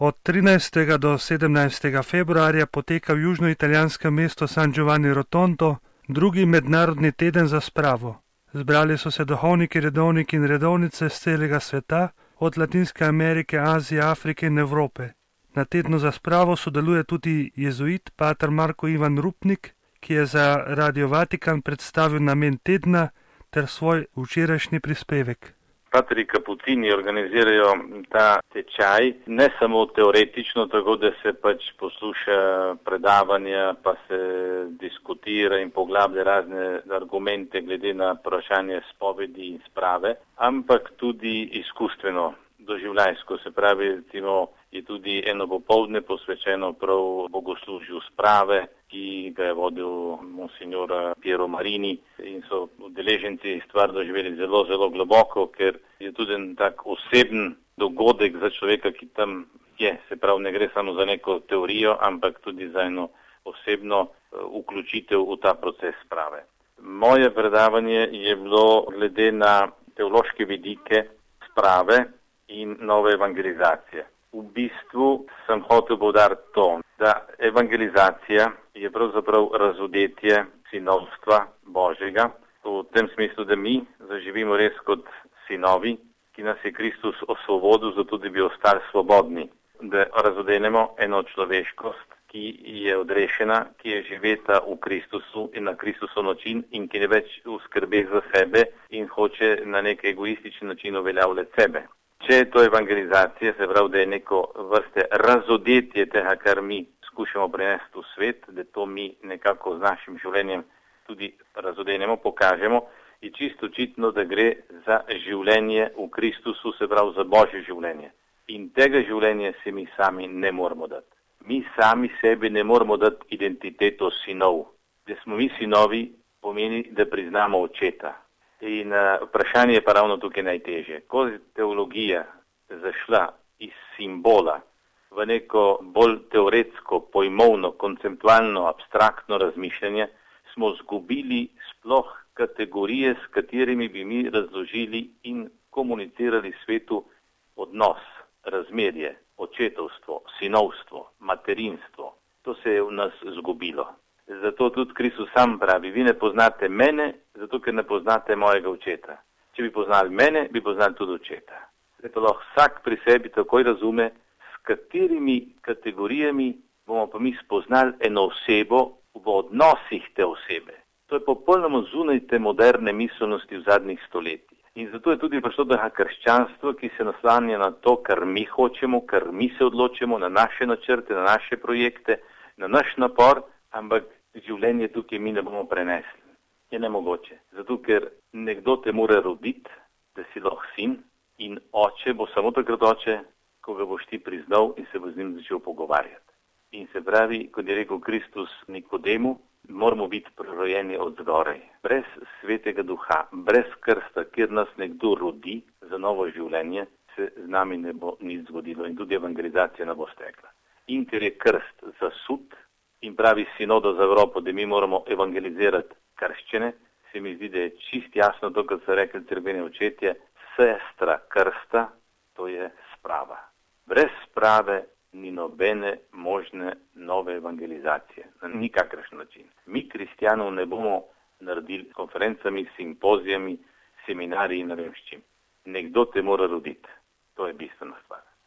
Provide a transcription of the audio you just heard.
Od 13. do 17. februarja poteka v južnoitalijanskem mestu San Giovanni Rotondo drugi mednarodni teden za spravo. Zbrali so se duhovniki, redovniki in redovnice z celega sveta, od Latinske Amerike, Azije, Afrike in Evrope. Na tednu za spravo sodeluje tudi jezuit pater Marko Ivan Rupnik, ki je za Radio Vatikan predstavil namen tedna ter svoj včerajšnji prispevek. Patri Kapucini organizirajo ta tečaj ne samo teoretično, tako da se posluša predavanja, pa se diskutira in poglablja razne argumente glede na vprašanje spovedi in sprave, ampak tudi izkustveno, doživljajsko. Se pravi, recimo, je tudi eno popoldne posvečeno prav bogoslužju sprave, ki ga je vodil monsignor Piero Marini, in so udeleženci stvar doživeli zelo, zelo globoko, ker je tudi en tak oseben dogodek za človeka, ki tam je. Se pravi, ne gre samo za neko teorijo, ampak tudi za eno osebno vključitev v ta proces sprave. Moje predavanje je bilo glede na teološke vidike sprave in nove evangelizacije. V bistvu sem hotel poudariti to, da evangelizacija je pravzaprav razodetje sinovstva Božjega, v tem smislu, da mi zaživimo res kot sinovi, ki nas je Kristus osvobodil, zato da bi ostali svobodni, da razodenemo eno človeškost, ki je odrešena, ki je živeta v Kristusu in na Kristusov način in ki ne več skrbi za sebe in hoče na nek egoističen način uveljavljati sebe. Če je to evangelizacija, se pravi, da je neko vrste razodetje tega, kar mi skušamo prenesti v svet, da to mi nekako z našim življenjem tudi razodenemo, pokažemo, je čisto očitno, da gre za življenje v Kristusu, se pravi za Božje življenje. In tega življenja si mi sami ne moramo dati. Mi sami sebi ne moramo dati identiteto sinov. Da smo mi sinovi, pomeni, da priznamo očeta. In vprašanje je pa ravno tukaj najtežje. Ko je teologija zašla iz simbola v neko bolj teoretsko, pojmovno, konceptualno, abstraktno razmišljanje, smo zgubili sploh kategorije, s katerimi bi mi razložili in komunicirali svetu odnos, razmerje, očetovstvo, sinovstvo, materinstvo. To se je v nas zgubilo. Zato tudi Kristus sam pravi, vi ne poznate mene, zato ker ne poznate mojega očeta. Če bi poznali mene, bi poznali tudi očeta. Zdaj pa lahko vsak pri sebi takoj razume, s katerimi kategorijami bomo pa mi spoznali eno osebo v odnosih te osebe. To je popolnoma zunaj te moderne miselnosti v zadnjih stoletjih. In zato je tudi prišlo do krščanstva, ki se naslanja na to, kar mi hočemo, kar mi se odločimo, na naše načrte, na naše projekte, na naš napor, ampak življenje tukaj mi ne bomo prenesli. Je nemogoče. Zato, ker nekdo te mora roditi, da si lahko sin, in oče bo samo takrat oče, ko ga boš ti priznal in se bo z njim začel pogovarjati. In se pravi, kot je rekel Kristus Nikodemu, moramo biti prerojeni od zgoraj. Brez svetega duha, brez krsta, kjer nas nekdo rodi za novo življenje, se z nami ne bo nič zgodilo in tudi evangelizacija ne bo stekla. In ker je krst zasut in pravi sinodo za Evropo, da mi moramo evangelizirati krščene, se mi zdi, da je čist jasno to, kar so rekli cerkveni očetje, sestra krsta, to je sprava. Brez sprave ni nobene možne nove evangelizacije, na nikakršen način. Mi kristjanov ne bomo naredili s konferencami, simpozijami, seminariji in ne vem s čim. Nekdo te mora roditi. To je bistvena stvar.